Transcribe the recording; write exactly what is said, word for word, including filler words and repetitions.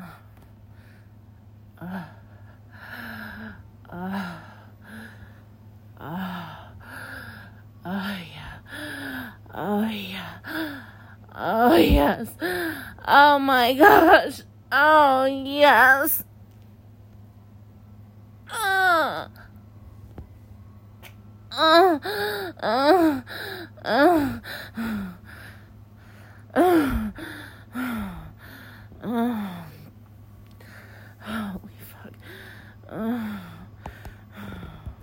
Uh, uh, uh, oh yeah. Oh yeah. Oh yes. Oh my gosh. Oh yes. Uh, uh, uh, uh.